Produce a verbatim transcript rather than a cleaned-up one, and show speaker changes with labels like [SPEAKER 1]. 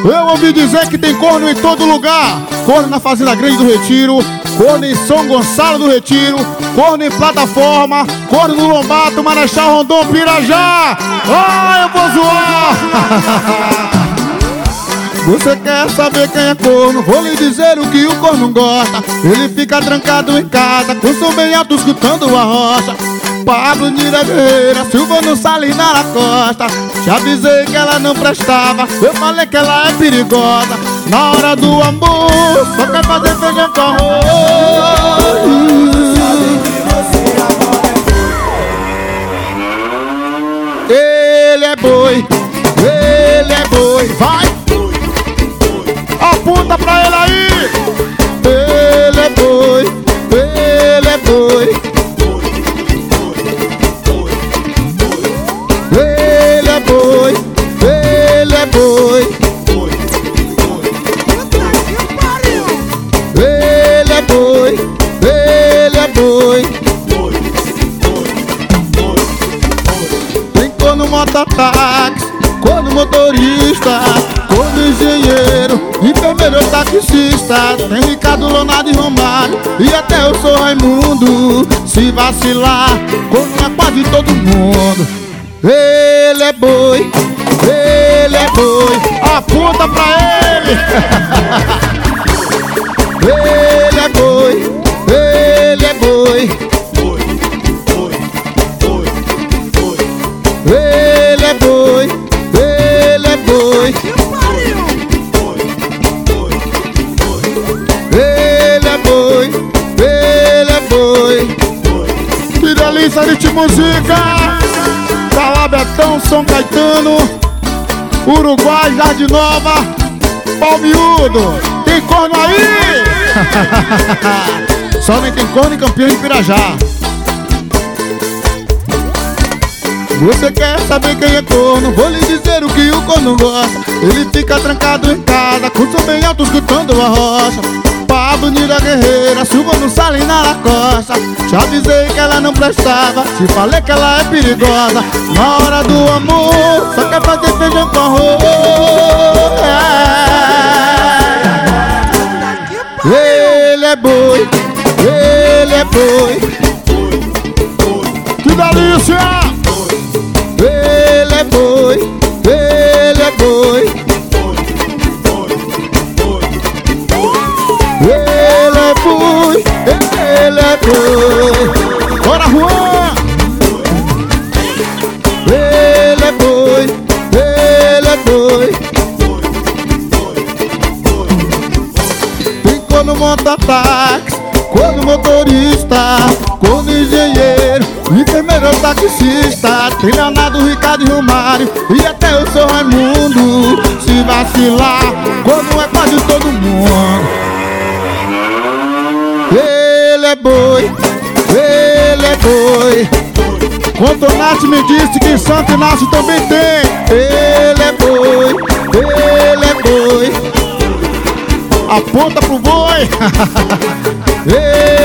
[SPEAKER 1] Eu ouvi dizer que tem corno em todo lugar. Corno na Fazenda Grande do Retiro, corno em São Gonçalo do Retiro, corno em Plataforma, corno no Lombato, Marechal Rondon, Pirajá. Ah, eu vou zoar. Você quer saber quem é corno? Vou lhe dizer o que o corno gosta. Ele fica trancado em casa, com som bem alto, escutando a rocha. Pablo Nira Guerreira, Silvano Salinara Costa. Te avisei que ela não prestava, eu falei que ela é perigosa. Na hora do amor, só quer fazer feijão com arroz. Ele é boi, ele é boi, vai! Aponta pra ele aí! Ele é boi, ele é boi. Ele é boi, ele é boi. Ele é boi, ele é boi. Tem corno mototáxi, corno motorista, corno engenheiro, enfermeiro taxista. Tem Ricardo, Leonardo e Romário, e até eu sou Raimundo. Se vacilar, corno é quase todo mundo. Ele é boi, ele é boi. Aponta pra ele. Ele é boi, ele é boi. Ele é boi, ele é boi. Ele é boi, ele é boi. Que delícia de música! Calabetão, São Caetano, Uruguai, Jardim Nova, Palmiúdo. Tem corno aí? Só nem tem corno em Campião e Pirajá. Você quer saber quem é corno? Vou lhe dizer o que o corno gosta. Ele fica trancado em casa, com som bem alto, escutando a rocha. Pablo Nira Guerreira, Silvano Salinara Costa. Te avisei que ela não prestava, te falei que ela é perigosa. Na hora do amor, só quer fazer feijão com arroz. Ele é boi, ele é boi. Que delícia! Ele é boi, ele é boi. Ele é boi, ele é boi. Bora, Juan! Ele é boi, ele é boi. Tem corno mototáxi, corno motorista, corno engenheiro, enfermeiro taxista. Tem Leonardo, Ricardo e Romário, e até eu sou Raimundo. Se vacilar, corno é quase todo mundo. Ele é boi, ele é boi. Contornati me disse que em Santo Inácio também tem. Ele é boi, ele é boi. Aponta pro boi. Ele